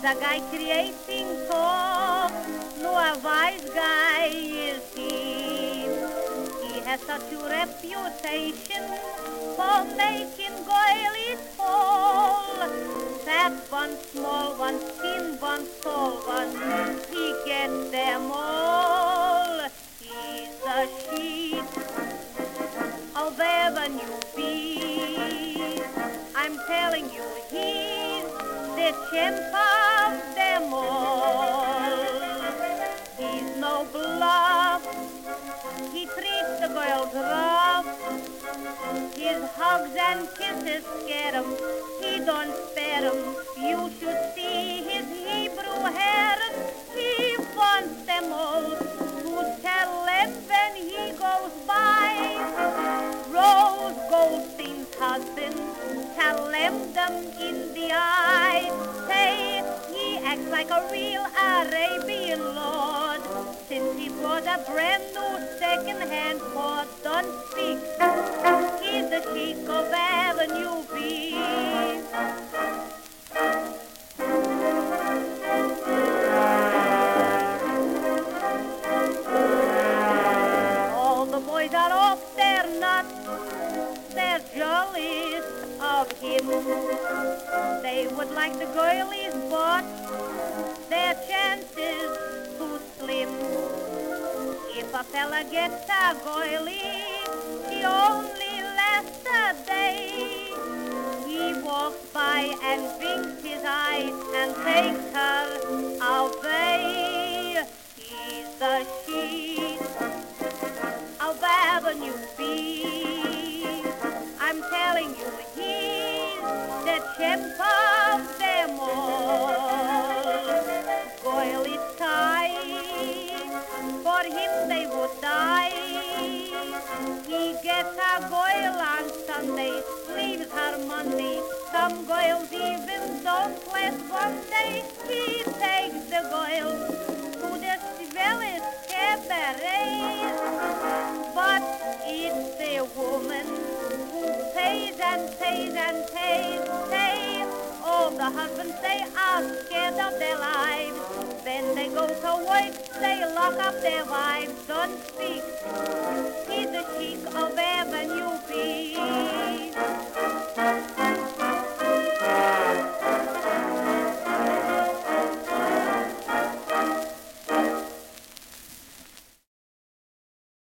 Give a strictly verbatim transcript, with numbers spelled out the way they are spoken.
a guy creating talk, no a wise guy is he. He has such a reputation for making goilies fall. Fat one, small one, thin one, tall one, he gets them all. He's a sheep of Avenue B. I'm telling you, he's the champ of them all. He's no bluff, he treats the girls rough. His hugs and kisses scare 'em, he don't spare 'em. You should see his Hebrew hares, he wants them all to tell him when he goes by. Rose Goldstein's husband, tell him them in the eye. Say he acts like a real Arabian lord since he bought a brand new second-hand Ford. Don't speak, he's the chic of Avenue B. All the boys are off their nuts, they're jealous of him. They would like the girlies, but their chances too slim. If a fella gets a girlie, she only lasts a day. He walks by and winks his eye and takes her away. He's the sheep of Avenue B. I'm telling you, he's the champ of them all. Goilies tight, for him they would die. He gets a goil on Sunday, leaves her Monday. Some goils even don't last one day. He takes the goils to the swellest cabarets. But it's the woman who pays and pays and pays, pays. All the husbands, they are scared of their lives. When they go to work, they lock up their wives. Don't speak, he's the chic of Avenue B.